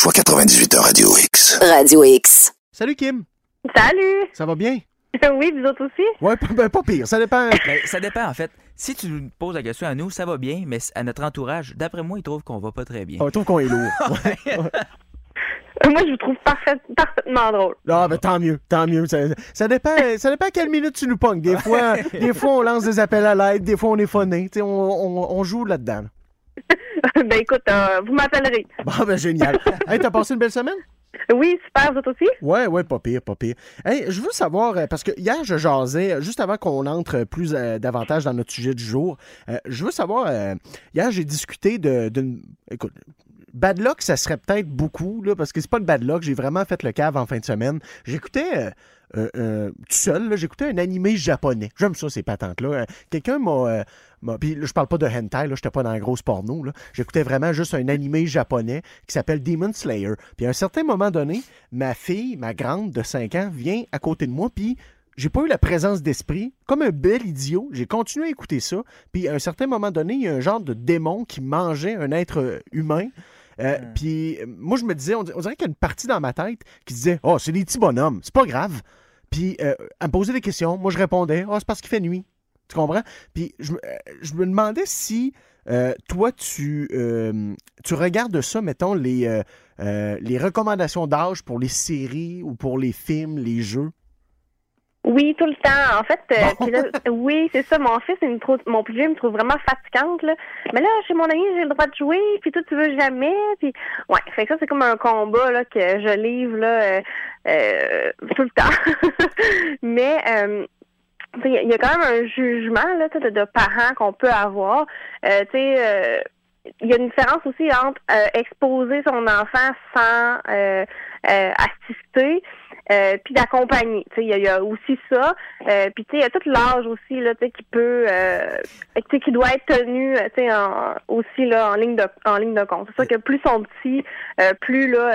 fois 98 Radio X. Radio X. Salut Kim. Salut! Ça va bien? Oui, vous autres aussi? Ouais, pas pire. Ça dépend. Ça dépend, en fait. Si tu nous poses la question à nous, ça va bien, mais à notre entourage, d'après moi, ils trouvent qu'on va pas très bien. On trouve qu'on est lourd. Ouais. Moi, je vous trouve parfaitement drôle. Ah, ben tant mieux. Ça dépend à quelle minute tu nous pognes. Des fois, on lance des appels à l'aide, des fois, on est phoné. On joue là-dedans. Ben écoute, vous m'appellerez. Bon, ben génial. Hey, t'as passé une belle semaine? Oui, super, vous autres aussi? Ouais, pas pire. Hey, je veux savoir, parce que hier, je jasais, juste avant qu'on entre plus davantage dans notre sujet du jour, je veux savoir, hier, j'ai discuté d'une... Écoute, bad luck, ça serait peut-être beaucoup, là, parce que c'est pas une bad luck, j'ai vraiment fait le cave en fin de semaine. J'écoutais... tout seul, là, j'écoutais un animé japonais. J'aime ça, ces patentes-là. Quelqu'un m'a... Puis là, je parle pas de hentai, là, j'étais pas dans la grosse porno. Là. J'écoutais vraiment juste un animé japonais qui s'appelle Demon Slayer. Puis à un certain moment donné, ma fille, ma grande de 5 ans, vient à côté de moi, puis j'ai pas eu la présence d'esprit. Comme un bel idiot, j'ai continué à écouter ça. Puis à un certain moment donné, il y a un genre de démon qui mangeait un être humain. Puis moi, je me disais, on dirait qu'il y a une partie dans ma tête qui disait « Oh, c'est des petits bonhommes, c'est pas grave. » Puis elle me posait des questions, moi je répondais « Oh, c'est parce qu'il fait nuit. » Tu comprends? Puis je me demandais si toi, tu regardes ça, mettons, les recommandations d'âge pour les séries ou pour les films, les jeux. Oui, tout le temps. En fait, Bon. puis là, oui, c'est ça. Mon fils, mon plus vieux, me trouve vraiment fatigante, là. Mais là, chez mon ami, j'ai le droit de jouer, puis toi, tu veux jamais. Puis, ouais, fait que ça, c'est comme un combat, là, que je livre, là, tout le temps. Mais, il y a quand même un jugement, là, de parents qu'on peut avoir. Tu sais, il y a une différence aussi entre exposer son enfant sans assister, puis d'accompagner. Tu sais, il y a aussi ça. Puis tu sais, il y a tout l'âge aussi là, tu sais, qui peut, tu sais, qui doit être tenu, tu sais, aussi là en ligne de compte. C'est sûr que plus ils sont petits, plus là,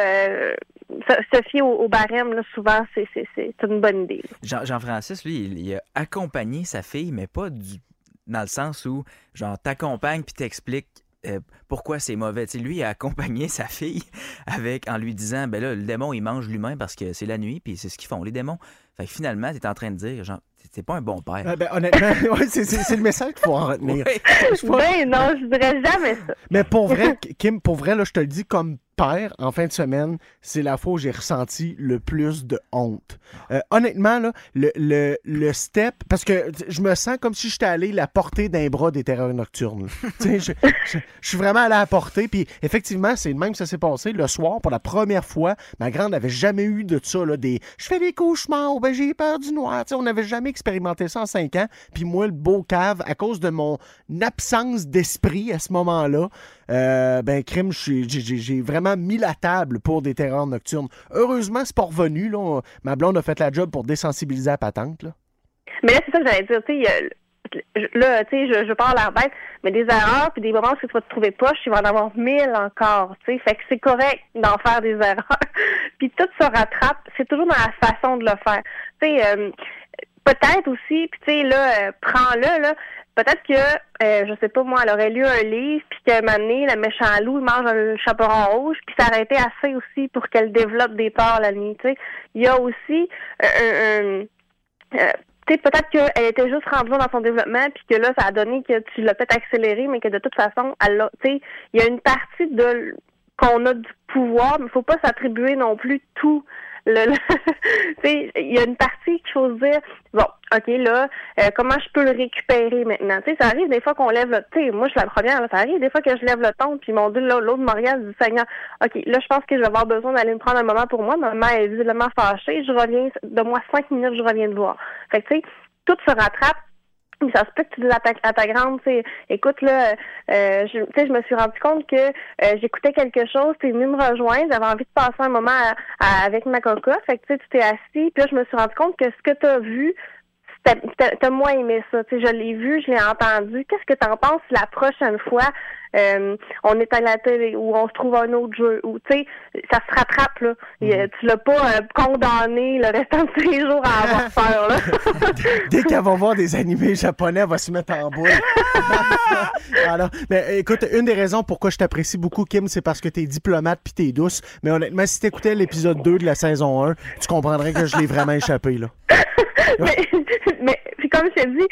se fier au barème là, souvent c'est une bonne idée. Jean-Francis, lui, il a accompagné sa fille, mais pas dans le sens où, genre, t'accompagnes puis t'expliques pourquoi c'est mauvais. T'sais, lui, il a accompagné sa fille en lui disant, ben là, le démon, il mange l'humain parce que c'est la nuit, puis c'est ce qu'ils font, les démons. Fait que finalement, t'es en train de dire, genre, t'es pas un bon père. Ben, honnêtement, ouais, c'est le message qu'il faut en retenir. Ben non, je dirais jamais ça. Mais pour vrai, Kim, là, je te le dis comme père, en fin de semaine, c'est la fois où j'ai ressenti le plus de honte. Honnêtement, là, le step, parce que je me sens comme si j'étais allé la portée d'un bras des terreurs nocturnes. Je suis vraiment allé à la portée, puis effectivement, c'est le même que ça s'est passé. Le soir, pour la première fois, ma grande n'avait jamais eu de ça, là, je fais des cauchemars, ben j'ai peur du noir. T'sais, on n'avait jamais expérimenté ça en 5 ans, puis moi, le beau cave, à cause de mon absence d'esprit à ce moment-là, crime, j'ai vraiment mis la table pour des terreurs nocturnes. Heureusement, c'est pas revenu. Là. Ma blonde a fait la job pour désensibiliser la patente. Là. Mais là, c'est ça que j'allais dire. Tu sais, là, tu sais, je parle à la bête, mais des erreurs puis des moments où tu vas te trouver poche, il va en avoir 1000 encore. Tu sais, fait que c'est correct d'en faire des erreurs. Puis tout se rattrape. C'est toujours dans la façon de le faire. Tu sais, peut-être aussi, puis tu sais, là, prends-le, là. Peut-être que, je sais pas moi, elle aurait lu un livre, puis qu'à un moment donné, le méchant loup, il mange un chaperon rouge, puis ça aurait été assez aussi pour qu'elle développe des peurs la nuit, tu sais. Il y a aussi tu sais, peut-être qu'elle était juste rendue dans son développement, puis que là, ça a donné que tu l'as peut-être accéléré, mais que de toute façon, elle l'a, tu sais, il y a une partie qu'on a du pouvoir, mais il faut pas s'attribuer non plus tout. Tu sais, il y a une partie qu'il faut se dire, bon, OK, là, comment je peux le récupérer maintenant? Tu sais, ça arrive des fois qu'on lève le... Tu sais, moi, je suis la première, là, ça arrive des fois que je lève le ton, puis mon Dieu, l'autre me regarde du Seigneur, OK, là, je pense que je vais avoir besoin d'aller me prendre un moment pour moi. Ma maman est visiblement fâchée, je reviens, de moi 5 minutes, je reviens te voir. Fait que, tu sais, tout se rattrape. Ça se peut que tu dises à ta grande, tu sais, écoute, là, je me suis rendu compte que j'écoutais quelque chose, tu es venu me rejoindre, j'avais envie de passer un moment avec ma coca, fait que tu sais, tu t'es assis, puis là, je me suis rendu compte que ce que tu as vu, t'as moins aimé ça. Tu sais, je l'ai vu, je l'ai entendu. Qu'est-ce que t'en penses la prochaine fois on est à la télé ou on se trouve un autre jeu ou tu sais, ça se rattrape là. Tu l'as pas condamné le restant de tes jours à avoir peur là. Dès qu'elle va voir des animés japonais, elle va se mettre en boule. Alors, mais écoute, une des raisons pourquoi je t'apprécie beaucoup, Kim, c'est parce que t'es diplomate puis t'es douce. Mais honnêtement, si t'écoutais l'épisode 2 de la saison 1, tu comprendrais que je l'ai vraiment échappé là. mais puis comme je t'ai dit,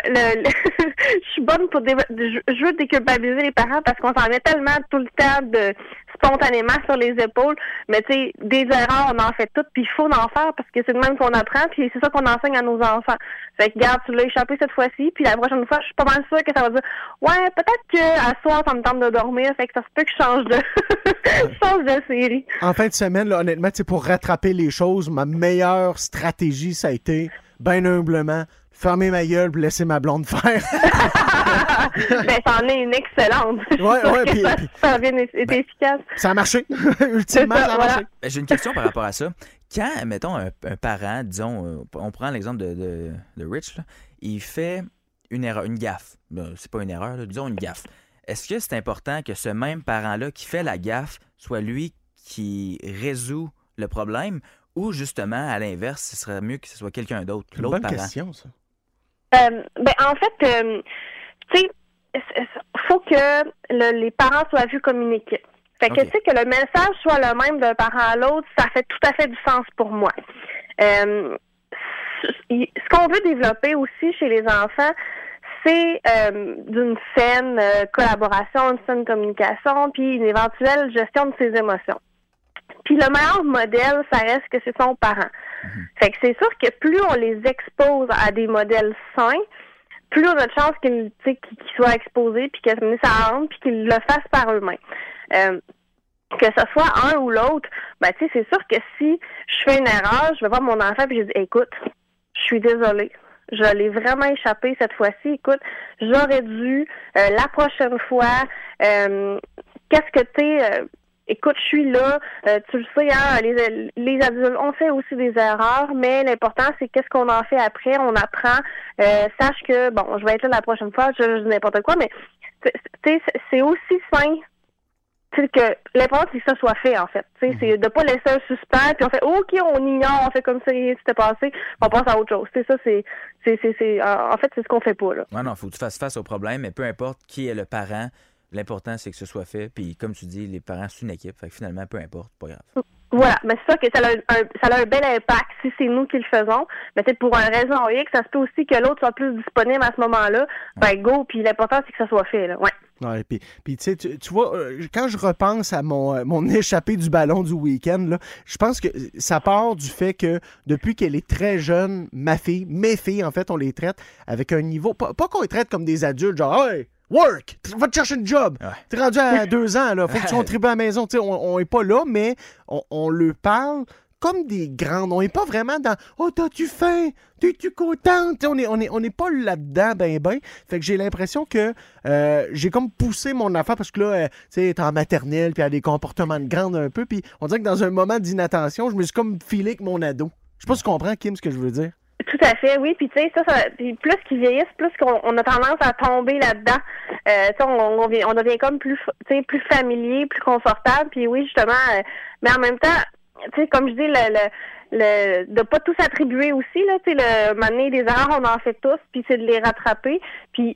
je suis bonne pour je veux déculpabiliser les parents parce qu'on s'en met tellement tout le temps de spontanément sur les épaules, mais tu sais, des erreurs, on en fait toutes, puis il faut en faire parce que c'est de même qu'on apprend, puis c'est ça qu'on enseigne à nos enfants. Fait que regarde, tu l'as échappé cette fois-ci, puis la prochaine fois, je suis pas mal sûre que ça va dire ouais, peut-être qu'à soir, ça me tente de dormir, fait que ça se peut que je change de série. En fin de semaine, là, honnêtement, pour rattraper les choses, ma meilleure stratégie, ça a été, ben humblement, fermer ma gueule et laisser ma blonde faire. Ben, c'en est une excellente. Ouais, puis ça a bien été efficace. Ça a marché. Ultimement, ça a marché. Ben, j'ai une question par rapport à ça. Quand, mettons, un parent, disons, on prend l'exemple de Rich, là, il fait une erreur, une gaffe. Ben, c'est pas une erreur, là, disons une gaffe. Est-ce que c'est important que ce même parent-là qui fait la gaffe soit lui qui résout le problème ou justement, à l'inverse, ce serait mieux que ce soit quelqu'un d'autre, l'autre bonne parent? Question, ça. Ben, en fait, tu sais, faut que les parents soient vus comme une équipe. Fait que, tu sais, que le message soit le même d'un parent à l'autre, ça fait tout à fait du sens pour moi. Ce qu'on veut développer aussi chez les enfants, c'est d'une saine collaboration, une saine communication, puis une éventuelle gestion de ses émotions. Puis le meilleur modèle, ça reste que c'est son parent. Fait que c'est sûr que plus on les expose à des modèles sains, plus on a de chances qu'ils soient exposés, puis que ça rentre, puis qu'ils le fassent par eux-mêmes. Que ce soit un ou l'autre, ben tu sais, c'est sûr que si je fais une erreur, je vais voir mon enfant puis je dis écoute, je suis désolée. Je l'ai vraiment échappé cette fois-ci. Écoute, j'aurais dû la prochaine fois. Qu'est-ce que tu écoute, je suis là. Tu le sais, hein, les adultes, on fait aussi des erreurs, mais l'important, c'est qu'est-ce qu'on en fait après. On apprend. Sache que, bon, je vais être là la prochaine fois, je dis n'importe quoi, mais c'est aussi sain. Tu sais, que l'important, c'est que ça soit fait, en fait. Tu sais, c'est de pas laisser un suspens, puis on fait, OK, on ignore, on fait comme si rien s'était passé, on passe à autre chose. Tu sais, ça, en fait, c'est ce qu'on fait pas, là. Ouais, non, faut que tu fasses face au problème, mais peu importe qui est le parent, l'important, c'est que ce soit fait. Puis, comme tu dis, les parents, c'est une équipe. Fait que finalement, peu importe, pas grave. Voilà, mais c'est sûr que ça a un bel impact si c'est nous qui le faisons. Mais peut-être pour une raison X, ça se peut aussi que l'autre soit plus disponible à ce moment-là. Ben, go, puis l'important, c'est que ça soit fait, là. Ouais. Ouais, puis tu sais, tu vois, quand je repense à mon échappée du ballon du week-end, là, je pense que ça part du fait que depuis qu'elle est très jeune, mes filles, en fait, on les traite avec un niveau, pas qu'on les traite comme des adultes, genre, hey, work, va te chercher un job. Ouais. T'es rendu à 2 ans, là, faut que tu contribues à la maison. Tu sais, on est pas là, mais on leur parle comme des grandes. On n'est pas vraiment dans « Oh, t'as-tu faim? T'es-tu contente? » On est pas là-dedans, ben. Fait que j'ai l'impression que j'ai comme poussé mon affaire parce que là, tu sais, elle est en maternelle puis elle a des comportements de grande un peu. Puis on dirait que dans un moment d'inattention, je me suis comme filé avec mon ado. Je sais pas si tu comprends, Kim, ce que je veux dire. Tout à fait, oui. Puis tu sais, puis plus qu'ils vieillissent, plus qu'on a tendance à tomber là-dedans. On devient comme plus familier, plus confortable. Puis oui, justement, mais en même temps, tu sais, comme je dis, de pas tout s'attribuer aussi, là, tu sais, mener des erreurs, on en fait tous, puis c'est de les rattraper. Puis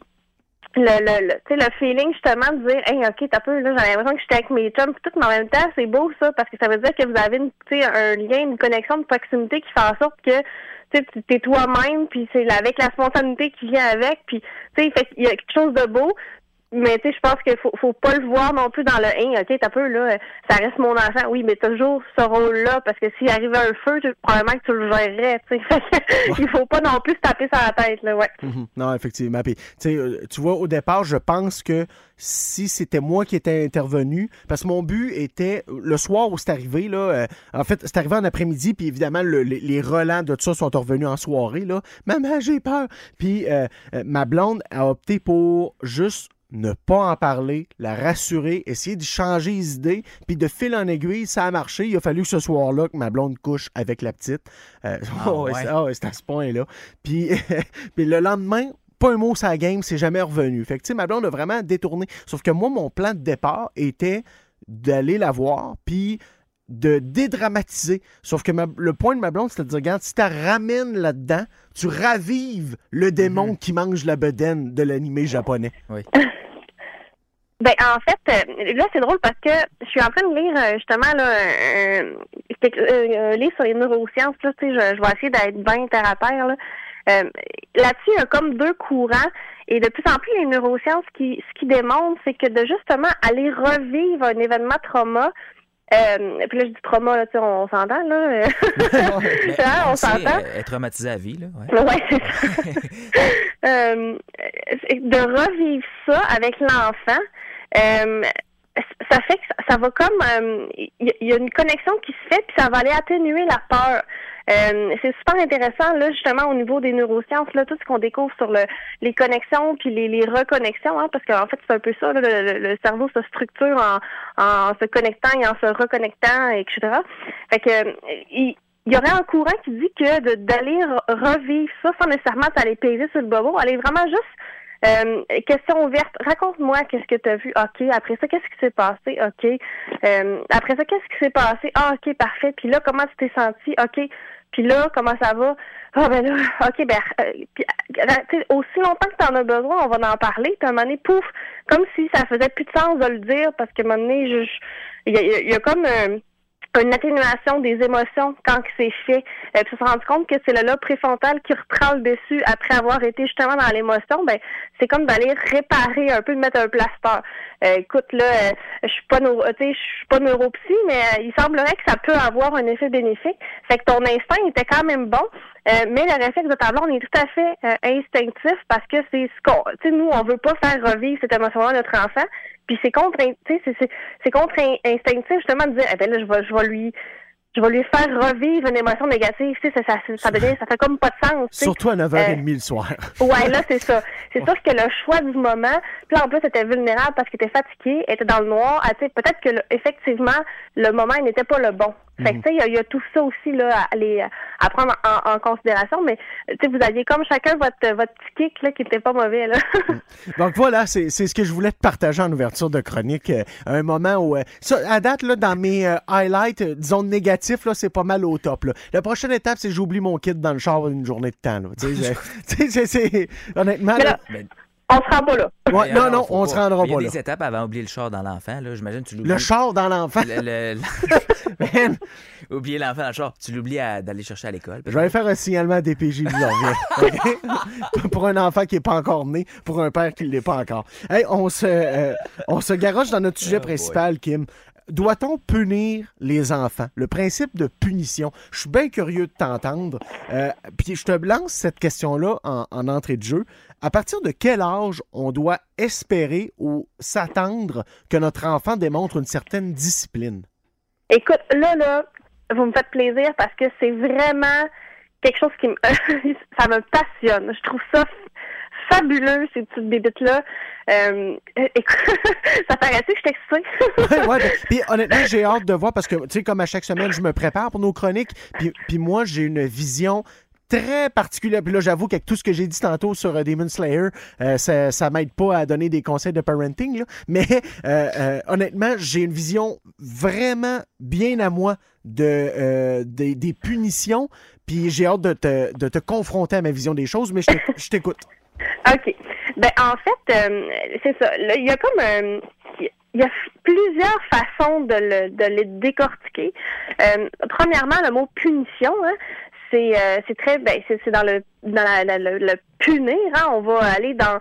le feeling, justement, de dire, hey, OK, t'as peu, là, j'ai l'impression que j'étais avec mes chums, tout, mais en même temps, c'est beau, ça, parce que ça veut dire que vous avez un lien, une connexion de proximité qui fait en sorte que t'es toi-même, puis c'est avec la spontanéité qui vient avec, puis tu sais, il y a quelque chose de beau, mais tu sais, je pense qu'il faut pas le voir non plus dans le « OK, t'as peu, là, ça reste mon enfant ». Oui, mais toujours ce rôle-là, parce que s'il arrivait un feu, probablement que tu le gérerais, tu sais. Il faut pas non plus se taper sur la tête, là, ouais. Non, effectivement. Puis, tu vois, au départ, je pense que si c'était moi qui étais intervenu, parce que mon but était, le soir où c'est arrivé, là, en fait, c'est arrivé en après-midi, puis évidemment, les relents de tout ça sont revenus en soirée, là. « Maman, j'ai peur! » Puis ma blonde a opté pour juste ne pas en parler, la rassurer, essayer de changer les idées, puis de fil en aiguille, ça a marché. Il a fallu que ce soir-là, que ma blonde couche avec la petite. C'est à ce point-là. Puis, puis le lendemain, pas un mot sur la game, c'est jamais revenu. Fait que, tu sais, ma blonde a vraiment détourné. Sauf que moi, mon plan de départ était d'aller la voir, puis de dédramatiser. Sauf que le point de ma blonde, c'est de dire, regarde, si tu ramènes là-dedans, tu ravives le démon qui mange la bedaine de l'animé japonais. Oui. Ben, en fait, là, c'est drôle parce que je suis en train de lire, justement, là, un livre sur les neurosciences. Là, tu sais, je vais essayer d'être bien terre à terre, là. Là-dessus, il y a comme deux courants. Et de plus en plus, les neurosciences, ce qui démontrent, c'est que de justement aller revivre un événement trauma, puis là, je dis trauma, là, tu sais, on s'entend, là. On s'entend. Être traumatisé à vie, là. Ouais, c'est ça. De revivre ça avec l'enfant, ça fait que ça va comme... Il y a une connexion qui se fait, puis ça va aller atténuer la peur. C'est super intéressant, là, justement, au niveau des neurosciences, là, tout ce qu'on découvre sur les connexions puis les reconnexions, hein, parce qu'en fait, c'est un peu ça, là, le cerveau se structure en se connectant et en se reconnectant, etc. Fait que il y aurait un courant qui dit que d'aller revivre ça sans nécessairement t'aller peser sur le bobo, aller vraiment juste question ouverte. Raconte-moi qu'est-ce que tu as vu. OK. Après ça, qu'est-ce qui s'est passé? OK. Après ça, qu'est-ce qui s'est passé? Ah, OK, parfait. Puis là, comment tu t'es senti? OK. Puis là, comment ça va? Ah, ben là, OK, aussi longtemps que tu en as besoin, on va en parler. Puis à un moment donné, pouf, comme si ça faisait plus de sens de le dire parce qu'à un moment donné, il y a comme une atténuation des émotions quand c'est fait. Puis on s'est rendu compte que c'est le lobe préfrontal qui reprend le dessus après avoir été justement dans l'émotion. Ben, c'est comme d'aller réparer un peu, de mettre un plaster. Écoute, là, je suis pas neuropsy, mais il semblerait que ça peut avoir un effet bénéfique. Fait que ton instinct était quand même bon. Mais le réflexe de ta blonde est tout à fait instinctif parce que c'est ce qu'on... Tu sais, nous, on veut pas faire revivre cette émotion-là à notre enfant. Puis c'est contre-instinctif justement de dire, eh ben là, je vais lui faire revivre une émotion négative. Tu sais, ça fait comme pas de sens. Surtout à 9h30 le soir. Ouais, là, c'est ça. C'est sûr que le choix du moment, puis là, en plus, elle était vulnérable parce qu'elle était fatiguée, elle était dans le noir. Tu sais, peut-être que, effectivement, le moment, il n'était pas le bon. Fait que, tu sais, il y a tout ça aussi, là, à prendre en considération, mais, tu sais, vous aviez comme chacun votre petit kick, là, qui était pas mauvais, là. Donc, voilà, c'est ce que je voulais te partager en ouverture de chronique. Un moment où, ça, à date, là, dans mes highlights, disons, négatifs, là, c'est pas mal au top, là. La prochaine étape, c'est que j'oublie mon kit dans le char une journée de temps, là. Tu sais, c'est, honnêtement, là, on se rend pas là. Ouais, non, on se rendra pas là. Il y a des étapes avant d'oublier le char dans l'enfant. Là. J'imagine que tu l'oublies. Le char dans l'enfant? Oublier l'enfant dans le char. Tu l'oublies d'aller chercher à l'école. Je vais aller faire un signalement à DPJ, okay? Pour un enfant qui n'est pas encore né, pour un père qui ne l'est pas encore. Hey, on se garoche dans notre sujet principal, Kim. Doit-on punir les enfants? Le principe de punition. Je suis bien curieux de t'entendre. Puis je te lance cette question-là en entrée de jeu. À partir de quel âge on doit espérer ou s'attendre que notre enfant démontre une certaine discipline? Écoute, là, vous me faites plaisir parce que c'est vraiment quelque chose qui ça me passionne. Je trouve ça fabuleux, ces petites bébites-là. Écoute, ça paraît que je suis excitée. Ouais. Puis honnêtement, j'ai hâte de voir parce que, tu sais, comme à chaque semaine, je me prépare pour nos chroniques. Puis moi, j'ai une vision très particulière. Puis là, j'avoue qu'avec tout ce que j'ai dit tantôt sur Demon Slayer, ça m'aide pas à donner des conseils de parenting, là. Mais honnêtement, j'ai une vision vraiment bien à moi des punitions. Puis j'ai hâte de te confronter à ma vision des choses, mais je t'écoute. OK. Ben en fait, c'est ça. Là, il y a comme il y a plusieurs façons de les décortiquer. Premièrement, le mot punition, hein, c'est très c'est dans le punir, hein, on va aller dans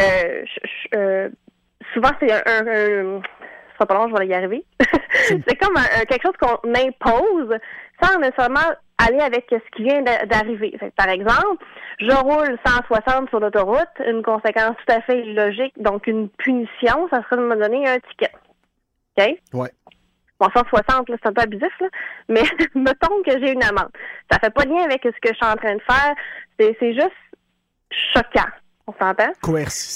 souvent c'est un ce sera pas long, je vais y arriver. C'est comme quelque chose qu'on impose sans nécessairement aller avec ce qui vient d'arriver. Fait que, par exemple, je roule 160 sur l'autoroute, une conséquence tout à fait illogique, donc une punition, ça serait de me donner un ticket. OK? Ouais. Bon, 160, là, c'est un peu abusif, là, mais mettons que j'ai une amende. Ça fait pas lien avec ce que je suis en train de faire, c'est juste choquant. On s'entend? Coercitif.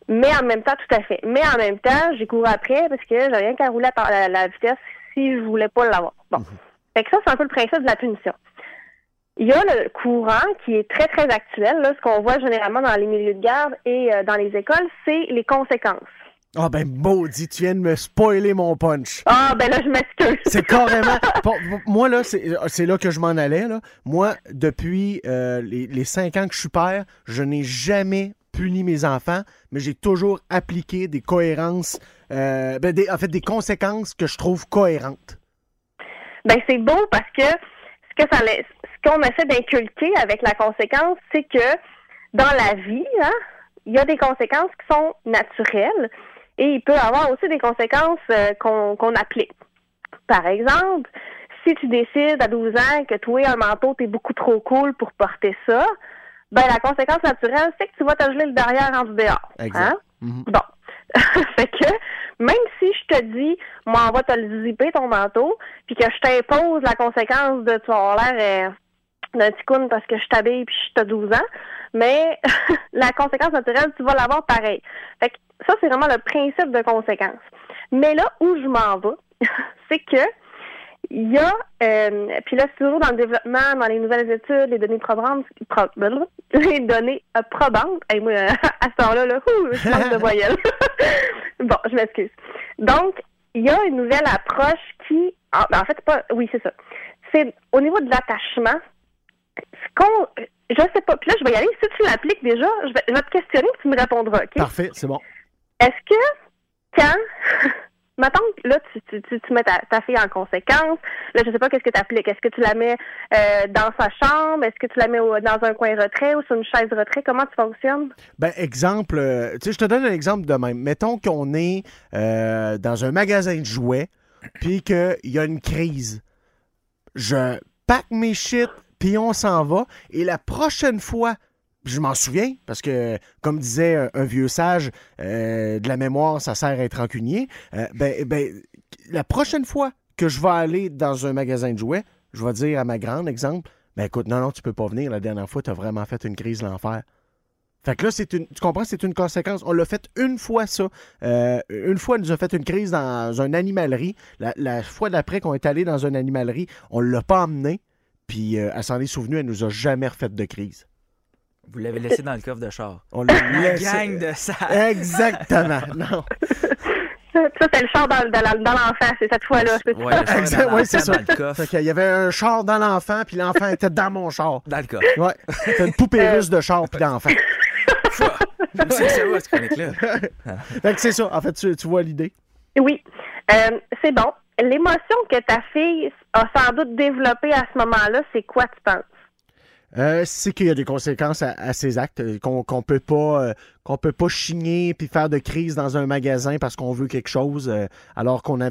Mais en même temps, tout à fait. Mais en même temps, j'ai couru après parce que j'avais rien qu'à rouler à la vitesse si je voulais pas l'avoir. Bon. Fait que ça, c'est un peu le principe de la punition. Il y a le courant qui est très, très actuel. Là, ce qu'on voit généralement dans les milieux de garde et dans les écoles, c'est les conséquences. Ah ben maudit, tu viens de me spoiler mon punch. Ah ben là, je m'excuse. C'est carrément... Moi, là, c'est là que je m'en allais. Là. Moi, depuis les 5 ans que je suis père, je n'ai jamais puni mes enfants, mais j'ai toujours appliqué des cohérences, des conséquences que je trouve cohérentes. Ben c'est beau parce que ce qu'on essaie d'inculquer avec la conséquence, c'est que dans la vie, hein, il y a des conséquences qui sont naturelles et il peut y avoir aussi des conséquences qu'on applique. Par exemple, si tu décides à 12 ans que toi, un manteau, t'es beaucoup trop cool pour porter ça, ben la conséquence naturelle, c'est que tu vas te geler le derrière en dehors. Exact. Hein? Mm-hmm. Bon. Fait que, même si je te dis, moi, on va te le zipper ton manteau, puis que je t'impose la conséquence de tu vas avoir l'air d'un ticoun parce que je t'habille puis je t'ai 12 ans, mais la conséquence naturelle, tu vas l'avoir pareil. Fait que ça, c'est vraiment le principe de conséquence. Mais là où je m'en vais, c'est que il y a, puis là, c'est toujours dans le développement, dans les nouvelles études, les données probantes, les données probantes. Hey, moi, à ce temps-là, je manque de voyelles. Bon, je m'excuse. Donc, il y a une nouvelle approche qui, en fait, c'est pas, oui, c'est ça. C'est au niveau de l'attachement. Je sais pas, puis là, je vais y aller. Si tu l'appliques déjà, je vais te questionner et tu me répondras, OK? Parfait, c'est bon. Est-ce que, quand... Mettons que là, tu mets ta fille en conséquence. Là, je sais pas qu'est-ce que tu appliques. Est-ce que tu la mets dans sa chambre? Est-ce que tu la mets dans un coin retrait ou sur une chaise retrait? Comment tu fonctionnes? Ben, exemple, je te donne un exemple de même. Mettons qu'on est dans un magasin de jouets puis qu'il y a une crise. Je pack mes shit puis on s'en va. Et la prochaine fois, je m'en souviens, parce que, comme disait un vieux sage, de la mémoire, ça sert à être rancunier. La prochaine fois que je vais aller dans un magasin de jouets, je vais dire à ma grande, exemple, écoute, non, tu peux pas venir. La dernière fois, tu as vraiment fait une crise de l'enfer. Fait que là, tu comprends, c'est une conséquence. On l'a fait une fois, ça. Une fois, elle nous a fait une crise dans une animalerie. La fois d'après qu'on est allé dans une animalerie, on l'a pas emmenée. Puis, elle s'en est souvenue, elle nous a jamais refait de crise. Vous l'avez laissé dans le coffre de char. On l'a laissé. Gang de ça. Exactement. Non. Ça, c'est le char dans l'enfant, c'est cette fois-là. Oui, c'est ça. Dans le coffre. Il y avait un char dans l'enfant, puis l'enfant était dans mon char. Dans le coffre. Ouais. C'était une poupée russe de char, puis d'enfant. C'est ça, cette chronique-là. Fait que c'est ça. En fait, tu vois l'idée. Oui. C'est bon. L'émotion que ta fille a sans doute développée à ce moment-là, c'est quoi, tu penses? C'est qu'il y a des conséquences à ces actes, qu'on peut pas chigner puis faire de crise dans un magasin parce qu'on veut quelque chose, alors qu'on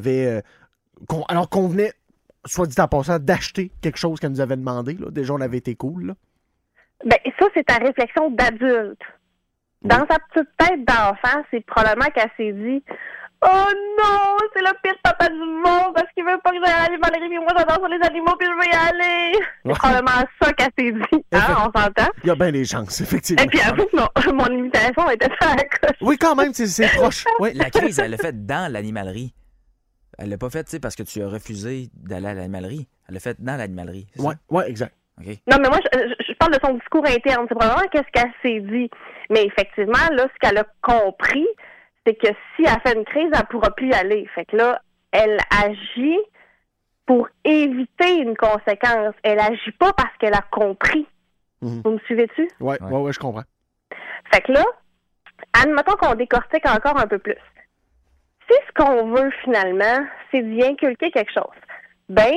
venait, soit dit en passant, d'acheter quelque chose qu'elle nous avait demandé. Là. Déjà, on avait été cool. Là. Ben, ça, c'est ta réflexion d'adulte. Dans sa petite tête d'enfant, c'est probablement qu'elle s'est dit « Oh non, c'est le pire papa du monde parce qu'il veut pas que j'aille à l'animalerie, mais moi j'adore sur les animaux puis je veux y aller. » C'est probablement ça qu'elle s'est dit. Hein, on s'entend? Il y a bien des chances, effectivement. Et puis avoue que mon imitation était à la coche. Oui, quand même, c'est proche. Oui. La crise, elle l'a faite dans l'animalerie. Elle l'a pas faite, parce que tu as refusé d'aller à l'animalerie. Elle l'a faite dans l'animalerie. Oui, exact. Okay. Non, mais moi, je parle de son discours interne. C'est probablement qu'est-ce qu'elle s'est dit. Mais effectivement, là, ce qu'elle a compris, c'est que si elle fait une crise, elle ne pourra plus y aller. Fait que là, elle agit pour éviter une conséquence. Elle agit pas parce qu'elle a compris. Mm-hmm. Vous me suivez-tu? Oui, je comprends. Fait que là, admettons qu'on décortique encore un peu plus. Si ce qu'on veut finalement, c'est d'y inculquer quelque chose, ben,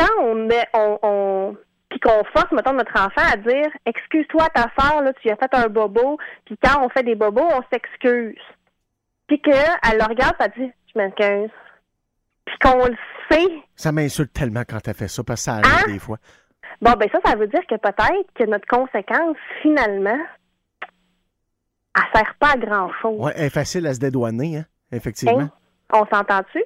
quand puis qu'on force, mettons, notre enfant à dire « Excuse-toi, ta sœur, là, tu as fait un bobo. » Puis quand on fait des bobos, on s'excuse. Puis qu'elle le regarde, elle dit « Je m'excuse. » Puis qu'on le sait. Ça m'insulte tellement quand elle fait ça, parce que ça arrive des fois. Bon, ben ça veut dire que peut-être que notre conséquence, finalement, elle sert pas à grand-chose. Oui, elle est facile à se dédouaner, hein, effectivement. Hein? On s'entend-tu?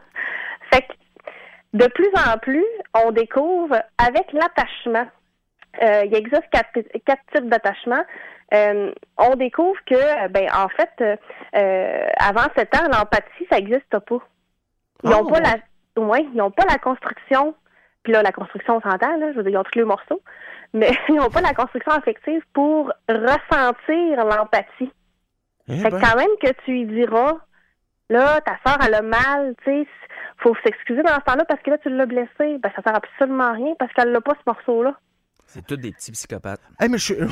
Fait que, de plus en plus, on découvre, avec l'attachement, il existe quatre types d'attachement. On découvre que, en fait, avant 7 ans, l'empathie, ça n'existe pas. Ils n'ont pas ils n'ont pas la construction. Puis là, la construction, on s'entend, là, je veux dire, ils ont tous les morceaux, mais ils n'ont pas la construction affective pour ressentir l'empathie. Fait que quand même que tu lui diras, là, ta soeur, elle a mal, tu sais, faut s'excuser dans ce temps-là parce que là, tu l'as blessée. Ben, ça sert absolument à rien parce qu'elle n'a pas ce morceau-là. C'est tous des petits psychopathes. Hey, mais je suis...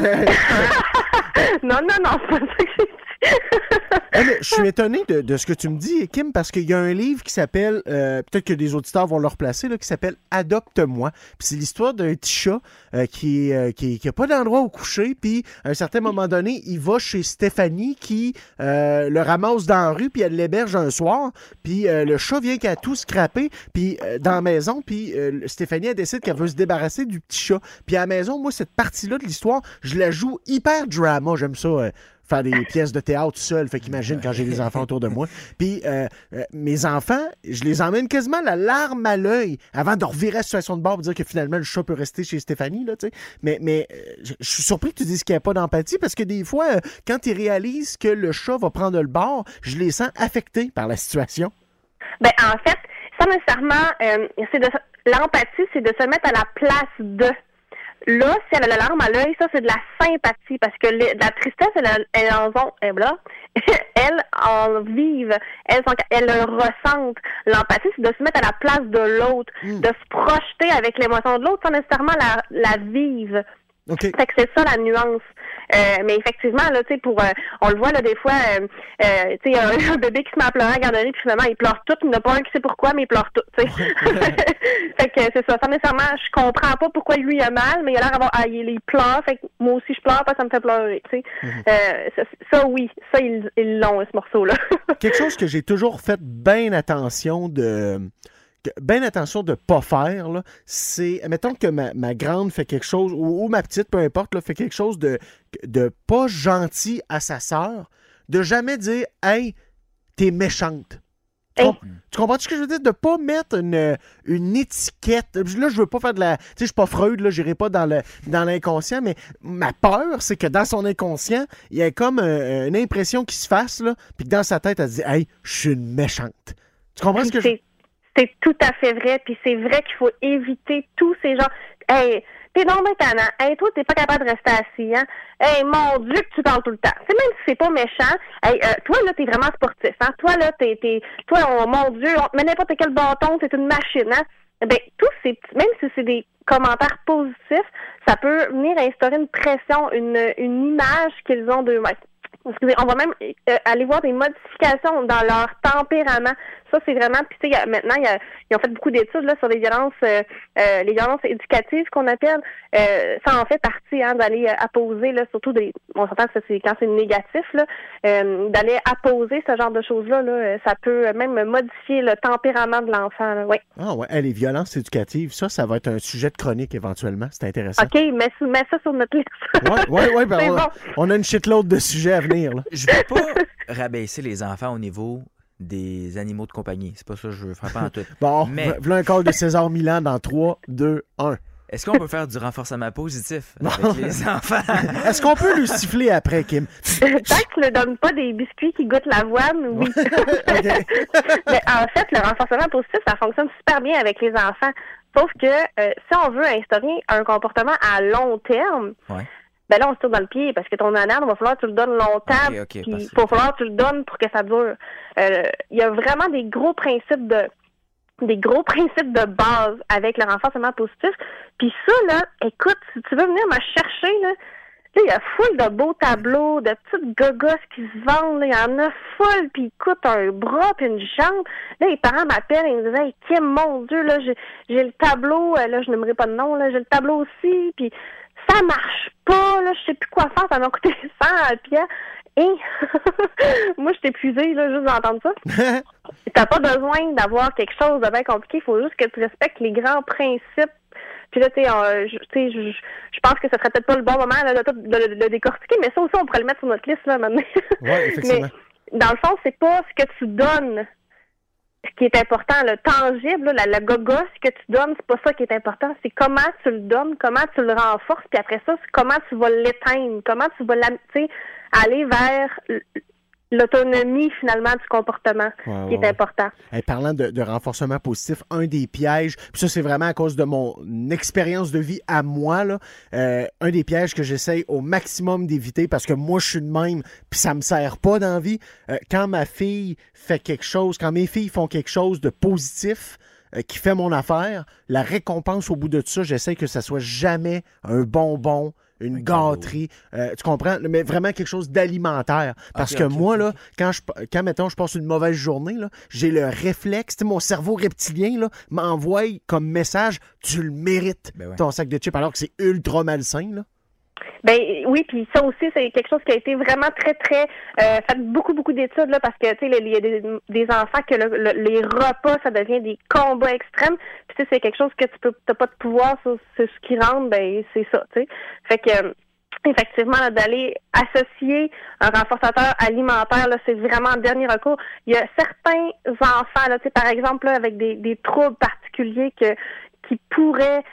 Non, c'est pas ça que j'ai dit. Hey, mais je suis étonné de ce que tu me dis, Kim, parce qu'il y a un livre qui s'appelle, peut-être que des auditeurs vont le replacer, là, qui s'appelle « Adopte-moi ». Puis c'est l'histoire d'un petit chat qui a pas d'endroit où coucher, puis à un certain moment donné, il va chez Stéphanie qui le ramasse dans la rue, puis elle l'héberge un soir, puis le chat vient qu'à tout scraper, puis dans la maison, puis Stéphanie, elle décide qu'elle veut se débarrasser du petit chat. Puis à la maison, moi, cette partie-là de l'histoire, je la joue hyper drama, j'aime ça, faire des pièces de théâtre seul, fait qu'imagine quand j'ai des enfants autour de moi. Puis mes enfants, je les emmène quasiment la larme à l'œil avant de revirer la situation de bord pour dire que finalement le chat peut rester chez Stéphanie, là, tu sais. Mais je suis surpris que tu dises qu'il n'y a pas d'empathie parce que des fois, quand ils réalisent que le chat va prendre le bord, je les sens affectés par la situation. Ben en fait, ça nécessairement, l'empathie, c'est de se mettre à la place de. Là, si elle a la larme à l'œil, ça, c'est de la sympathie, parce que la tristesse, elles en vivent, elles le ressentent. L'empathie, c'est de se mettre à la place de l'autre, de se projeter avec l'émotion de l'autre sans nécessairement la vivre. Okay. Fait que c'est ça la nuance. Mais effectivement, là, tu sais, on le voit là des fois, tu sais, un bébé qui se met à pleurer à la garderie, puis finalement il pleure tout, il n'y en a pas un qui sait pourquoi, mais il pleure tout, tu sais. Fait que c'est ça. Sans nécessairement, je comprends pas pourquoi lui il a mal, mais il a l'air d'avoir, il pleure, fait que moi aussi je pleure parce que ça me fait pleurer, tu sais. Ça oui, ça ils l'ont ce morceau-là. Quelque chose que j'ai toujours fait bien attention de pas faire, là, c'est, mettons que ma grande fait quelque chose, ou ma petite, peu importe, là, fait quelque chose de pas gentil à sa sœur, de jamais dire « Hey, t'es méchante ». Tu comprends ce que je veux dire? De pas mettre une étiquette. Là, je veux pas faire de la... Tu sais, je suis pas Freud, là, j'irai pas dans l'inconscient, mais ma peur, c'est que dans son inconscient, il y a comme une impression qui se fasse, là, puis que dans sa tête, elle se dit « Hey, je suis une méchante ». Tu comprends ce que C'est tout à fait vrai, puis c'est vrai qu'il faut éviter tous ces gens. Hey, t'es donc bien tannant. Hey, toi, t'es pas capable de rester assis, hein? Hey, mon Dieu, que tu parles tout le temps. C'est même si c'est pas méchant. Hey, toi, là, t'es vraiment sportif, hein? Toi, là, toi, oh, mon Dieu, on te met n'importe quel bâton, t'es une machine, hein? Ben, tous ces petits, même si c'est des commentaires positifs, ça peut venir instaurer une pression, une image qu'ils ont d'eux-mêmes. Excusez, on va même aller voir des modifications dans leur tempérament. Ça, c'est vraiment... Puis tu sais, maintenant, ils ont fait beaucoup d'études là sur les violences éducatives qu'on appelle. Ça en fait partie, hein, d'aller apposer, là, surtout on s'entend que c'est quand c'est négatif, là, d'aller apposer ce genre de choses-là, là, ça peut même modifier le tempérament de l'enfant. Là, oui. Ah ouais, les violences éducatives, ça va être un sujet de chronique éventuellement. C'est intéressant. OK, mets ça sur notre liste. Oui, ben on a une shitload de sujets à venir. Là. Je veux pas rabaisser les enfants au niveau des animaux de compagnie. C'est pas ça que je veux faire, pas en tout. Bon, mais... voilà un call de César Milan dans 3, 2, 1. Est-ce qu'on peut faire du renforcement positif avec les enfants? Est-ce qu'on peut lui siffler après, Kim? Tant que tu ne donnes pas des biscuits qui goûtent l'avoine, oui. Mais en fait, le renforcement positif, ça fonctionne super bien avec les enfants. Sauf que si on veut instaurer un comportement à long terme, ben là, on se tire dans le pied parce que ton ananas, il va falloir que tu le donnes longtemps, puis il va falloir que tu le donnes pour que ça dure. Il y a vraiment des gros principes de base avec le renforcement positif. Puis ça, là, écoute, si tu veux venir me chercher, là, il y a full de beaux tableaux, de petites gogosses qui se vendent, là, il y en a full, puis ils coûtent un bras puis une jambe. Là, les parents m'appellent et ils me disent « Hey, Kim, mon Dieu, là, j'ai le tableau, là, je n'aimerais pas de nom, là, j'ai le tableau aussi, puis ça marche pas, là, je sais plus quoi faire, ça m'a coûté 100 à pied. » Et moi, je suis épuisée, là, juste d'entendre ça. T'as pas besoin d'avoir quelque chose de bien compliqué, il faut juste que tu respectes les grands principes. Puis là, je pense que ce serait peut-être pas le bon moment là, de le décortiquer, mais ça aussi, on pourrait le mettre sur notre liste là maintenant. Oui, effectivement. Mais dans le fond, c'est pas ce que tu donnes ce qui est important, le tangible, là, la gogosse que tu donnes, c'est pas ça qui est important. C'est comment tu le donnes, comment tu le renforces, puis après ça, c'est comment tu vas l'éteindre, comment tu vas aller vers l'autonomie, finalement, du comportement, qui est important. Hey, parlant de renforcement positif, un des pièges, puis ça, c'est vraiment à cause de mon expérience de vie à moi, là, un des pièges que j'essaye au maximum d'éviter, parce que moi, je suis de même, puis ça me sert pas dans la vie. Quand ma fille fait quelque chose, quand mes filles font quelque chose de positif, qui fait mon affaire, la récompense au bout de ça, j'essaie que ça soit jamais un bonbon, une gâterie, tu comprends? Mais vraiment quelque chose d'alimentaire. Parce que moi, là, quand mettons, je passe une mauvaise journée, là, j'ai le réflexe, mon cerveau reptilien là, m'envoie comme message, tu le mérites, ton sac de chips, alors que c'est ultra malsain, là. Ben oui, puis ça aussi, c'est quelque chose qui a été vraiment très, très fait beaucoup d'études là, parce que tu sais, il y a des enfants que les repas, ça devient des combats extrêmes. Puis tu sais, c'est quelque chose que t'as pas de pouvoir sur ce qui rentre, ben c'est ça, tu sais. Fait que effectivement, là, d'aller associer un renforçateur alimentaire, là, c'est vraiment le dernier recours. Il y a certains enfants, là, tu sais, par exemple, là, avec des troubles particuliers qui pourraient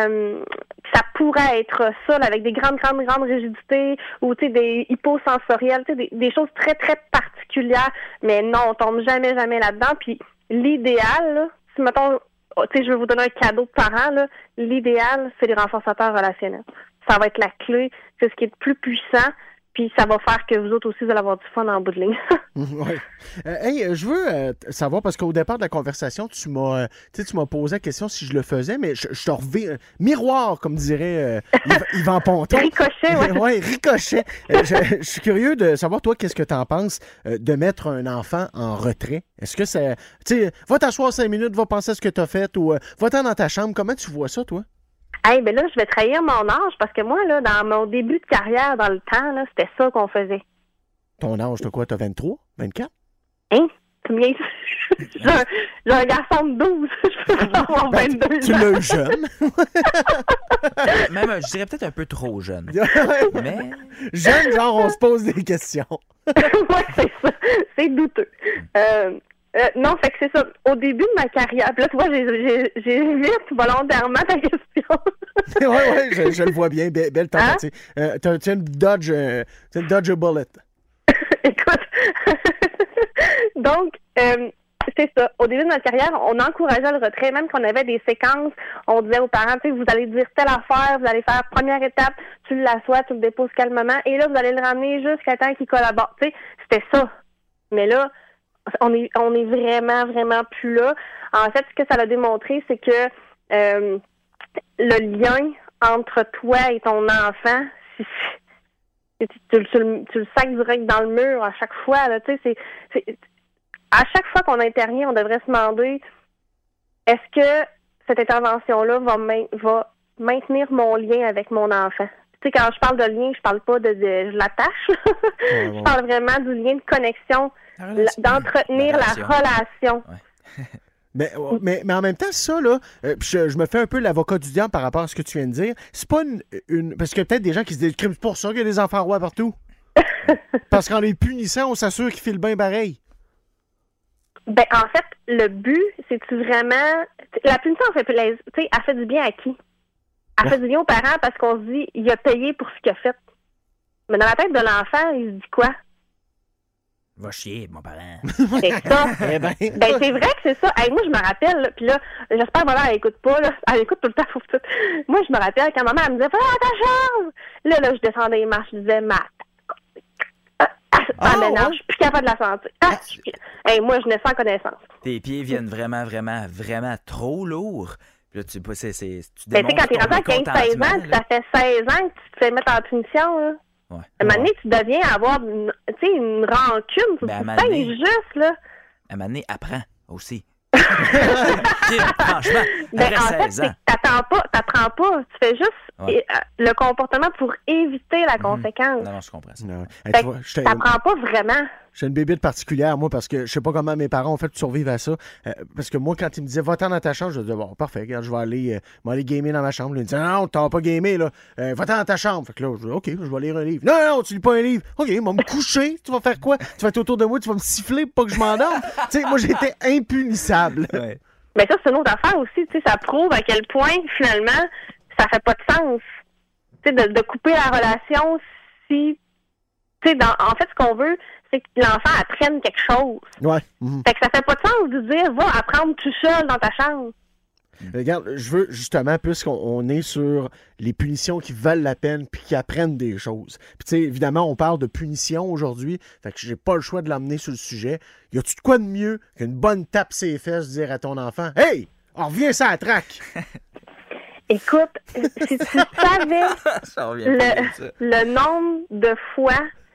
ça pourrait être ça, là, avec des grandes rigidités ou tu sais des hyposensoriels, tu sais des choses très très particulières, mais non, on tombe jamais là-dedans. Puis l'idéal, là, si mettons, tu sais, je vais vous donner un cadeau de parents, là, l'idéal, c'est les renforçateurs relationnels. Ça va être la clé, c'est ce qui est le plus puissant. Puis ça va faire que vous autres aussi, vous allez avoir du fun en bout de ligne. Oui. Hey, je veux savoir, parce qu'au départ de la conversation, tu m'as posé la question si je le faisais, mais je te reviens... miroir, comme dirait Yvan Ponton. Ricochet, oui. Oui, ricochet. Je suis curieux de savoir, toi, qu'est-ce que tu en penses de mettre un enfant en retrait? Est-ce que c'est... Tu sais, va t'asseoir 5 minutes, va penser à ce que tu as fait, ou va-t'en dans ta chambre. Comment tu vois ça, toi? Hey, ben là, je vais trahir mon âge parce que moi, là, dans mon début de carrière, dans le temps, là, c'était ça qu'on faisait. Ton âge, t'as quoi? T'as 23? 24? Hein? Tu me j'ai un garçon de 12. Je peux pas avoir 22 ans. Tu l'as eu jeune. Même, je dirais peut-être un peu trop jeune. Mais... Jeune, genre, on se pose des questions. Oui, c'est ça. C'est douteux. Non, fait que c'est ça. Au début de ma carrière, puis là, tu vois, j'évite volontairement ta question. Oui, je le vois bien. Belle tentative. Tu as une dodge a bullet. Écoute, donc, c'est ça. Au début de notre carrière, on encourageait le retrait, même qu'on avait des séquences. On disait aux parents, tu sais, vous allez dire telle affaire, vous allez faire première étape, tu l'assois, tu le déposes calmement, et là, vous allez le ramener jusqu'à temps qu'il collabore. Tu sais, c'était ça. Mais là, on est vraiment plus là. En fait, ce que ça a démontré, c'est que le lien entre toi et ton enfant, tu le sacs direct dans le mur à chaque fois. Là, tu sais, c'est à chaque fois qu'on intervient, on devrait se demander est-ce que cette intervention-là va maintenir mon lien avec mon enfant? Tu sais, quand je parle de lien, je parle pas de je l'attache. Je parle vraiment du lien de connexion, d'entretenir la relation. Ouais. Mais en même temps, ça, là, je me fais un peu l'avocat du diable par rapport à ce que tu viens de dire. C'est pas une... Parce qu'il y a peut-être des gens qui se disent c'est pour ça qu'il y a des enfants rois partout. Parce qu'en les punissant, on s'assure qu'ils filent bien pareil. Ben, en fait, le but, c'est-tu vraiment... La punition, elle fait du bien à qui? Elle fait du bien aux parents parce qu'on se dit, il a payé pour ce qu'il a fait. Mais dans la tête de l'enfant, il se dit quoi? Va chier, mon parent. C'est ça. Ben, c'est vrai que c'est ça. Hey, moi, je me rappelle, puis là, j'espère que maman, elle écoute pas, là. Elle écoute tout le temps, faut tout. Moi, je me rappelle quand maman, elle me disait, fais ta chambre! Là, je descendais les marches, je disais, maintenant, je suis plus capable de la sentir. Hey, moi, je n'ai sans connaissance. Tes pieds viennent vraiment trop lourds. Puis là, tu mais tu sais, quand t'es rendu à 15-16 ans, puis ça fait 16 ans que tu te fais mettre en punition, là. Ouais. À un moment donné, tu deviens avoir une rancune. Tu te juste, là. À un moment donné, apprends aussi. Franchement, en fait, 16 ans. ta t'apprends pas. Tu fais juste le comportement pour éviter la conséquence. Non, je comprends ça. Non. Fait que t'apprends pas vraiment. J'ai une bébite particulière, moi, parce que je sais pas comment mes parents ont fait pour survivre à ça. Parce que moi, quand ils me disaient, va-t'en dans ta chambre, je disais, bon, parfait, regarde, je vais aller gamer dans ma chambre. Ils me disaient, non, t'as pas gamé, là. Va-t'en dans ta chambre. Fait que là, je dis, OK, je vais lire un livre. Non, tu lis pas un livre. OK, on va me coucher. Tu vas faire quoi? Tu vas être autour de moi, tu vas me siffler pour pas que je m'endorme. Tu sais, moi, j'étais impunissable. Ouais. Mais ça, c'est une autre affaire aussi. Tu sais, ça prouve à quel point, finalement, ça fait pas de sens. Tu sais, de couper la relation si... Tu sais, en fait, ce qu'on veut, c'est que l'enfant apprenne quelque chose. Ouais. Fait que ça fait pas de sens de dire, va apprendre tout seul dans ta chambre. Regarde, je veux justement, puisqu'on est sur les punitions qui valent la peine puis qui apprennent des choses. Puis tu sais, évidemment, on parle de punition aujourd'hui, fait que j'ai pas le choix de l'emmener sur le sujet. Y a-tu de quoi de mieux qu'une bonne tape ses fesses dire à ton enfant, « Hey, on revient ça à la traque! » Écoute, si tu savais le nombre de fois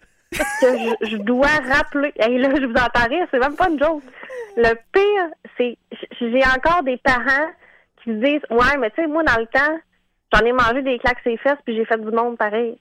que je dois rappeler... Hey, là, je vous entends rire, c'est même pas une joke. Le pire, c'est... J'ai encore des parents qui me disent, ouais, mais tu sais, moi, dans le temps, j'en ai mangé des claques ses fesses, puis j'ai fait du monde pareil.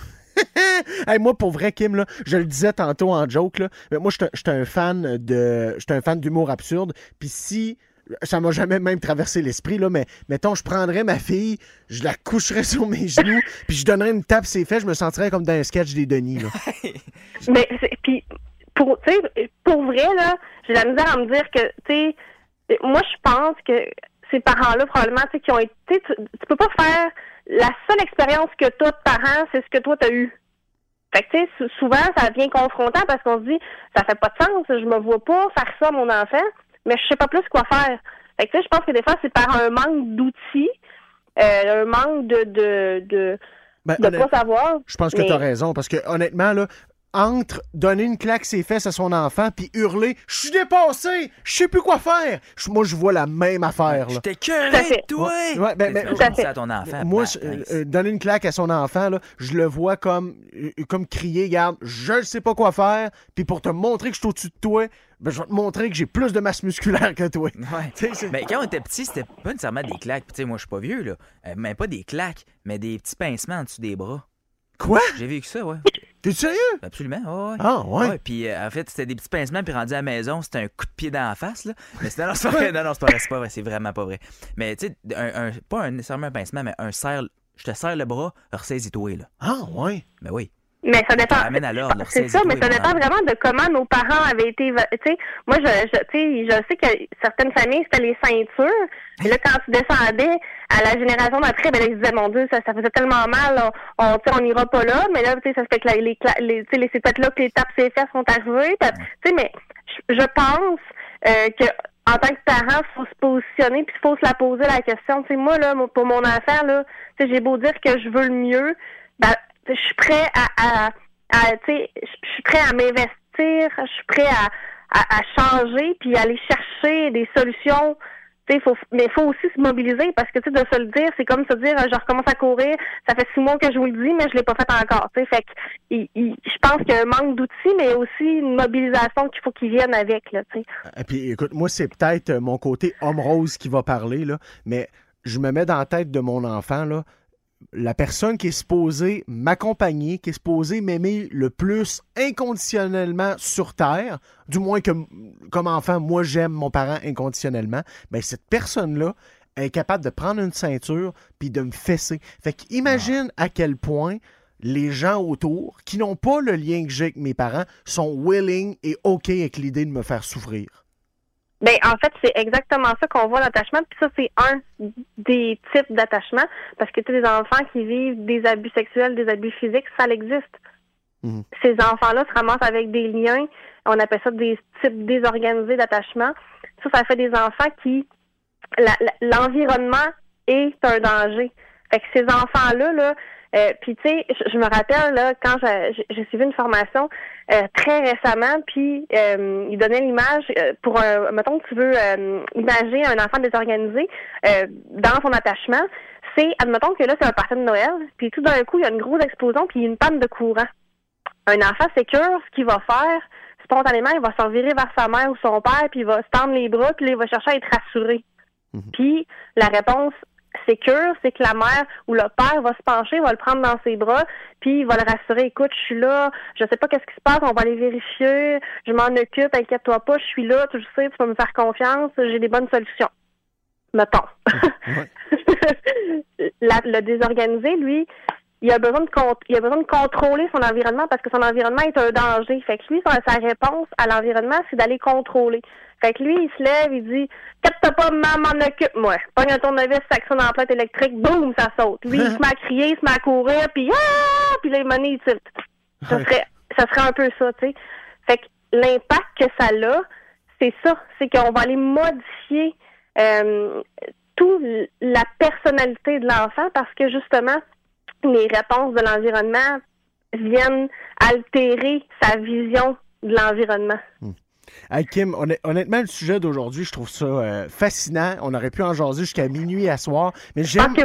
Hey, moi, pour vrai, Kim, là, je le disais tantôt en joke, là, mais moi, j'étais un fan d'humour absurde, puis si... Ça m'a jamais même traversé l'esprit, là, mais mettons, je prendrais ma fille, je la coucherais sur mes genoux, puis je donnerais une tape ses fesses, je me sentirais comme dans un sketch des Denis, là. Mais, puis, pour vrai, là, j'ai la misère à me dire que, tu sais, moi, je pense que ces parents-là, probablement, tu sais, qui ont été, tu peux pas faire la seule expérience que t'as de parents, c'est ce que toi, t'as eu. Fait que, tu sais, souvent, ça devient confrontant parce qu'on se dit, ça fait pas de sens, je me vois pas faire ça à mon enfant, mais je sais pas plus quoi faire. Fait que, tu sais, je pense que des fois, c'est par un manque d'outils, un manque de pas savoir. Je pense que t'as raison, parce que, honnêtement, là, entre donner une claque ses fesses à son enfant puis hurler « Je suis dépassé! Je sais plus quoi faire! » Moi, je vois la même affaire. Je t'ai curé, toi! Ouais, ça à ton enfant. Moi, donner une claque à son enfant, là, je le vois comme crier « Regarde, je ne sais pas quoi faire, puis pour te montrer que je suis au-dessus de toi, ben, je vais te montrer que j'ai plus de masse musculaire que toi. » Ouais. Mais quand on était petit, c'était pas nécessairement des claques. Puis, moi, je suis pas vieux, là. Mais pas des claques, mais des petits pincements en dessous des bras. Quoi? J'ai vécu ça, ouais. T'es sérieux? Absolument, ouais. Ah, ouais? Puis, en fait, c'était des petits pincements, puis rendu à la maison, c'était un coup de pied dans la face, là. Mais c'est pas vrai. Non, c'est pas vrai, c'est vraiment pas vrai. Mais, tu sais, pas nécessairement un pincement, mais je te serre le bras, ressaisis-toi, là. Ah, ouais? Ben oui. Mais ça dépend. Ramène à l'ordre, c'est ça, mais ça dépend vraiment de comment nos parents avaient été. Tu sais, moi, je sais que certaines familles, c'était les ceintures. Et là, quand tu descendais à la génération d'après, ben là, ils disaient, mon Dieu, ça faisait tellement mal, on n'ira pas là. Mais là, tu sais, ça fait que c'est peut-être là que les tapes ses fesses sont arrivées. Tu sais, mais je pense que en tant que parent, il faut se positionner puis il faut se la poser la question. Tu sais, moi, là, pour mon enfant, là, tu sais, j'ai beau dire que je veux le mieux, ben, je suis prêt je suis prêt à m'investir, je suis prêt à changer puis aller chercher des solutions. Mais il faut aussi se mobiliser parce que de se le dire, c'est comme se dire je recommence à courir, ça fait 6 mois que je vous le dis, mais je l'ai pas fait encore. Fait que je pense qu'il y a un manque d'outils, mais aussi une mobilisation qu'il faut qu'ils viennent avec. Là, et puis écoute, moi c'est peut-être mon côté homme rose qui va parler, là, mais je me mets dans la tête de mon enfant, là. La personne qui est supposée m'accompagner, qui est supposée m'aimer le plus inconditionnellement sur Terre, du moins que comme enfant, moi j'aime mon parent inconditionnellement, ben cette personne-là est capable de prendre une ceinture puis de me fesser. Fait qu'imagine à quel point les gens autour, qui n'ont pas le lien que j'ai avec mes parents, sont willing et OK avec l'idée de me faire souffrir. Ben, en fait, c'est exactement ça qu'on voit l'attachement. Puis ça, c'est un des types d'attachement. Parce que tu sais, des enfants qui vivent des abus sexuels, des abus physiques, ça existe. Mmh. Ces enfants-là se ramassent avec des liens. On appelle ça des types désorganisés d'attachement. Ça fait des enfants qui... l'environnement est un danger. Fait que ces enfants-là, là... puis tu sais, je me rappelle là quand j'ai suivi une formation très récemment, puis il donnait l'image pour mettons que tu veux imager un enfant désorganisé dans son attachement, c'est admettons que là c'est un party de Noël, puis tout d'un coup il y a une grosse explosion, puis il y a une panne de courant. Un enfant sécure, ce qu'il va faire spontanément, il va s'en virer vers sa mère ou son père, puis il va se tendre les bras, puis là, il va chercher à être rassuré. Puis la réponse sécure, c'est que la mère ou le père va se pencher, va le prendre dans ses bras, puis il va le rassurer, écoute, je suis là, je sais pas qu'est-ce qui se passe, on va aller vérifier, je m'en occupe, inquiète-toi pas, je suis là, tu le sais, tu peux me faire confiance, j'ai des bonnes solutions. Mettons. Ouais. Le désorganisé, lui, il a besoin de contrôler son environnement parce que son environnement est un danger. Fait que lui, sa réponse à l'environnement, c'est d'aller contrôler. Fait que lui, il se lève, il dit « Capte pas, maman, m'en occupe, moi. » Pogne un tournevis, s'actionne dans la plate électrique, boum, ça saute. Lui, il se met à crier, il se met à courir, puis ah! Puis là, il tilt. Ça serait un peu ça, tu sais. Fait que l'impact que ça a, c'est ça. C'est qu'on va aller modifier toute la personnalité de l'enfant parce que, justement, les réponses de l'environnement viennent altérer sa vision de l'environnement. Hey Kim, honnêtement, le sujet d'aujourd'hui, je trouve ça fascinant. On aurait pu en jaser jusqu'à minuit à soir, mais j'aime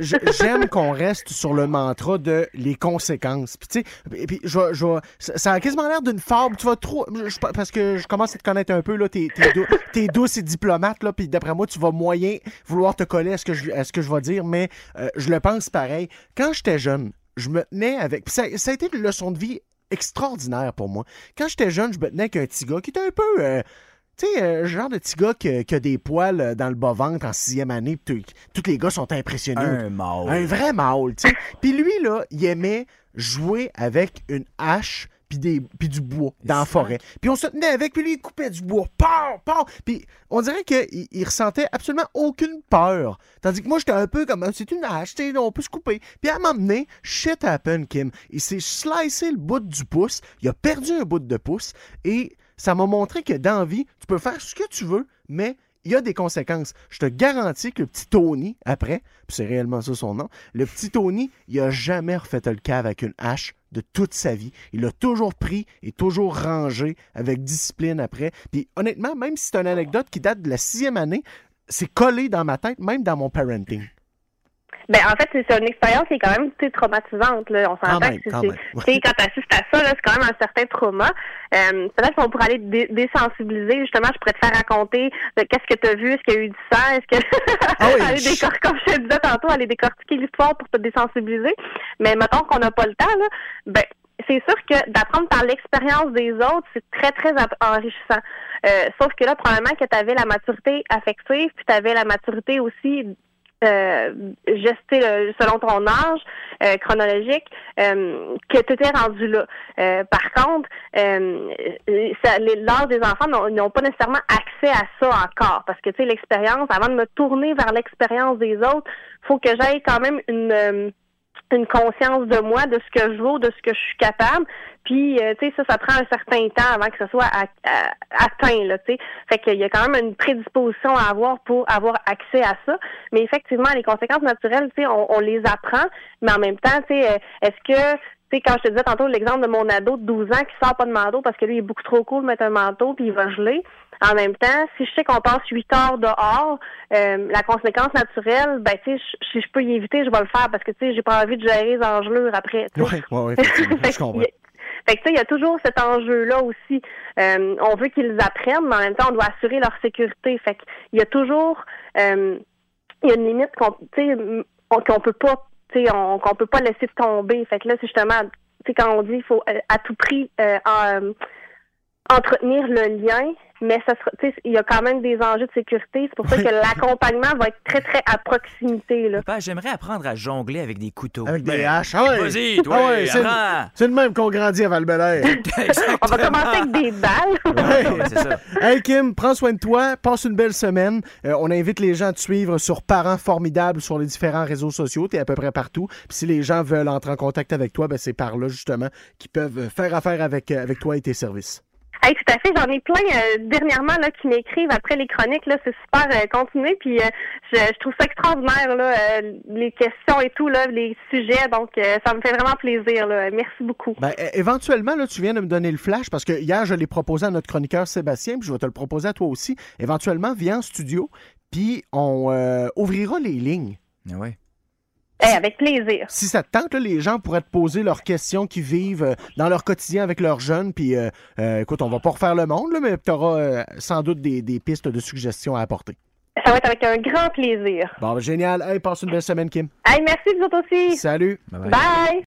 qu'on reste sur le mantra de les conséquences. Puis tu sais, ça a quasiment l'air d'une fable. Tu vas trop, parce que je commence à te connaître un peu là, t'es douce et diplomate là, puis d'après moi, tu vas moyen vouloir te coller à ce que je vais dire, mais je le pense pareil. Quand j'étais jeune, je me tenais avec. Ça a été une leçon de vie extraordinaire pour moi. Quand j'étais jeune, je me tenais avec un petit gars qui était un peu... tu sais, genre de petit gars qui a des poils dans le bas-ventre en 6e année, pis tous les gars sont impressionnés. Un mâle. Un vrai mâle, tu sais. Puis lui, là, il aimait jouer avec une hache puis du bois dans la forêt. Puis on se tenait avec, puis lui, il coupait du bois. Pow! Pow! Puis on dirait qu'il ressentait absolument aucune peur. Tandis que moi, j'étais un peu comme, c'est une hache, tu sais, on peut se couper. Puis à un moment donné, shit happened, Kim. Il s'est slicé le bout du pouce, il a perdu un bout de pouce, et ça m'a montré que dans la vie, tu peux faire ce que tu veux, mais il y a des conséquences. Je te garantis que le petit Tony, après, puis c'est réellement ça son nom, le petit Tony, il a jamais refait le cave avec une hache de toute sa vie. Il l'a toujours pris et toujours rangé avec discipline après. Puis honnêtement, même si c'est une anecdote qui date de la 6e année, c'est collé dans ma tête, même dans mon parenting. Ben, en fait, c'est une expérience qui est quand même traumatisante. Là. On s'entend que quand tu assistes à ça, là, c'est quand même un certain trauma. Peut-être qu'on pourrait aller désensibiliser. Justement, je pourrais te faire raconter qu'est-ce que tu as vu, est-ce qu'il y a eu du sang, est-ce que aller décortiquer, comme je te disais tantôt, aller décortiquer l'histoire pour te désensibiliser. Mais mettons qu'on n'a pas le temps, là, ben c'est sûr que d'apprendre par l'expérience des autres, c'est très, très enrichissant. Sauf que là, probablement que tu avais la maturité affective, puis tu avais la maturité aussi gesté selon ton âge chronologique, que tu étais rendu là. Par contre, l'âge des enfants n'ont pas nécessairement accès à ça encore, parce que tu sais, l'expérience, avant de me tourner vers l'expérience des autres, faut que j'aille quand même une conscience de moi, de ce que je vaux, de ce que je suis capable. Puis, tu sais, ça prend un certain temps avant que ce soit atteint, là, tu sais. Fait qu'il y a quand même une prédisposition à avoir pour avoir accès à ça. Mais effectivement, les conséquences naturelles, tu sais, on les apprend, mais en même temps, tu sais, est-ce que... Tu sais, quand je te disais tantôt l'exemple de mon ado de 12 ans qui sort pas de manteau parce que lui, il est beaucoup trop cool de mettre un manteau puis il va geler. En même temps, si je sais qu'on passe 8 heures dehors, la conséquence naturelle, ben, tu sais, si je peux y éviter, je vais le faire parce que, tu sais, j'ai pas envie de gérer les engelures après. Oui, effectivement, je comprends. Fait que, tu sais, il y a toujours cet enjeu-là aussi. On veut qu'ils apprennent, mais en même temps, on doit assurer leur sécurité. Fait qu'il y a toujours, il y a une limite qu'on peut pas, tu sais, qu'on peut pas laisser tomber. Fait que là, c'est justement, tu sais, quand on dit il faut à tout prix entretenir le lien, mais ça sera, tu sais, il y a quand même des enjeux de sécurité. C'est pour ça que l'accompagnement va être très, très à proximité, là. Papa, j'aimerais apprendre à jongler avec des couteaux. Avec des haches. Ah ouais. Vas-y, toi, c'est le même qu'on grandit à Val-Bélair. On va commencer avec des balles. Ouais, c'est ça. Hey Kim, prends soin de toi, passe une belle semaine. On invite les gens à te suivre sur Parents Formidables sur les différents réseaux sociaux. T'es à peu près partout. Puis si les gens veulent entrer en contact avec toi, ben c'est par là justement qu'ils peuvent faire affaire avec toi et tes services. Hey, tout à fait. J'en ai plein dernièrement là qui m'écrivent après les chroniques. Là, c'est super continué. Puis je trouve ça extraordinaire là, les questions et tout là, les sujets. Donc ça me fait vraiment plaisir. Là. Merci beaucoup. Ben, éventuellement, là, tu viens de me donner le flash parce que hier je l'ai proposé à notre chroniqueur Sébastien, puis je vais te le proposer à toi aussi. Éventuellement, viens en studio, puis on ouvrira les lignes. Ah ouais. Avec plaisir. Si ça te tente, là, les gens pourraient te poser leurs questions qu'ils vivent dans leur quotidien avec leurs jeunes. Puis, écoute, on va pas refaire le monde, là, mais tu auras sans doute des pistes de suggestions à apporter. Ça va être avec un grand plaisir. Bon, ben, génial. Hey, passe une belle semaine, Kim. Hey, merci, vous autres aussi. Salut. Bye bye. Bye.